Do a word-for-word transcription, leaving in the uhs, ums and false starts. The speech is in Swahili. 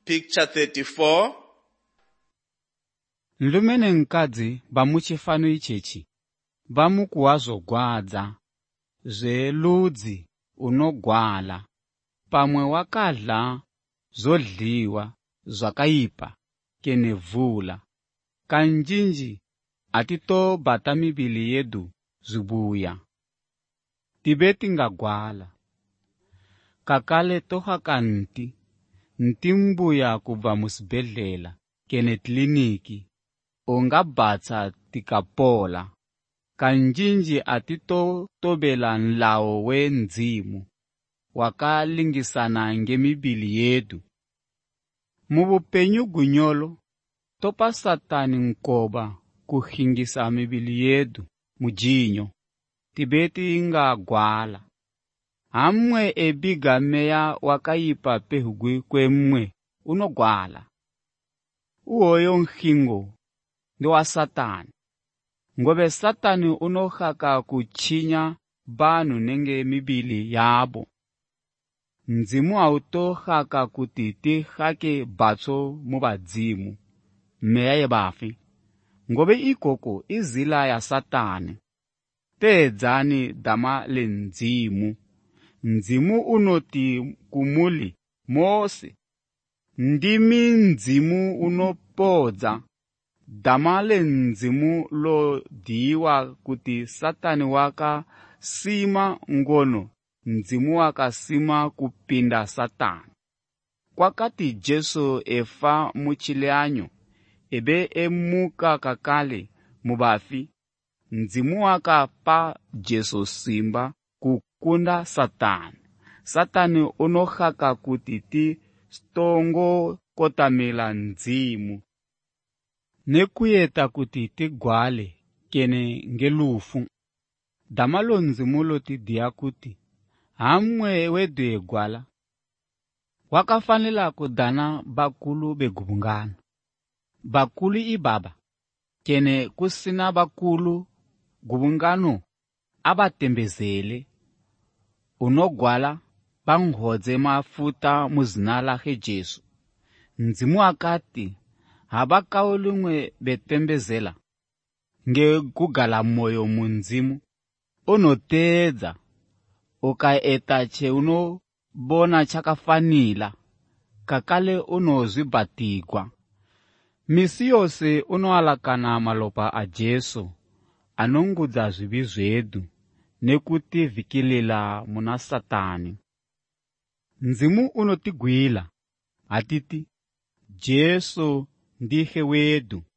Picture thirty-four. Nlume nenkadzi bamuchifano ichechi bamukuwazogwadza zveludzi unogwala pamwe wakadla zodliwa zvakaipa kenevula kanjinji atitobata mibili yedu zibuya tibe tingagwala kakale tohaka nti nti mbuya kubva musibhedlela kene kliniki ungabhatsa tikapola kanjinji atitotobela nlawo wenzimu wakalingisana ngemibili yedu mubupenyu gunyolo topa satani nkoba kuhingisa mibili yedu mujinyo tibeti ingagwala hamwe ebiga meya wakaipa pehugwi kwemwe unogwala uoyo nhingo ndi wa satani ngobe satani unohaka kuchinya banu nenge mibili yabo nzimu autohaka kuti tihake batso mubadzimu meya yebafi ngobe ikoko izila ya satani teedzani dama lenzimu nzimu unoti kumuli Mose ndimi nzimu unopodza dama lenzimu lo diwa kuti satani waka sima ngono nzimu waka sima kupinda satani kwakati Jesu efa muchileanyo ebe emuka kakale mubafi nzimu waka pa Jesu simba kukunda satani satani unohaka kuti ti stongo kotamela nzimu nekuyeta kuti tigwale kene ngelufu damalo nzimu loti dia kuti hamwe wedu egwala wakafanela kudana bakulu begubungano bakulu ibaba kene kusina bakulu gubungano abatembezele unogwala banghodze mafuta muzina lake Jesu nzimu akati habakaulumwe betembezela nge kugala moyo munzimu unotedza ukaeta che unobona chakafanila kakale unozvibatigwa misi yose unoalakana malopa a Jesu anongudza zvivi zvedu nekuti vikilila muna satani nzimu unotigwila atiti Jesu ndihe wedu